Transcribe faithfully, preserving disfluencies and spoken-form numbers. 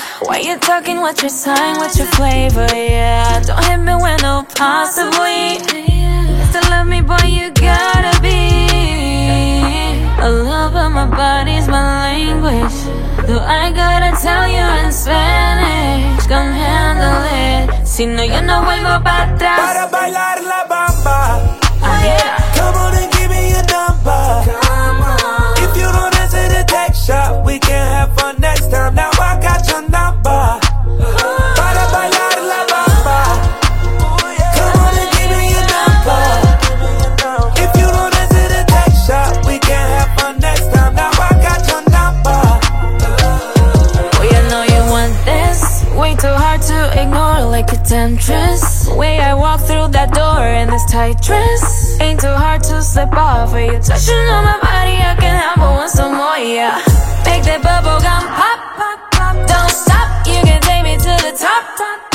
Why you talking, what's your sign, what's your flavor, yeah. Don't hit me when no possibly. To love me, boy, you gotta be a lover, my body's my language. Do I gotta tell you in Spanish? Come handle it. Si no, yo no vuelvo para atrás. Para bailar la bamba. Oh yeah. Come on and give me your number. Come on. If you don't answer the text shot, we can have fun next time. Now I got your number. Para bailar la bamba. Come on and give me your number. If you don't answer the text shot, we can have fun next time. Now I got your number. Oh, you know you want this. Way too hard to ignore, like a temptress. Way I walk through that door in this tight dress. Ain't too hard to slip off. Are you touching on my body? I can have one some more, yeah. Make that bubble gum pop, pop, pop. Don't stop, you can take me to the top, top.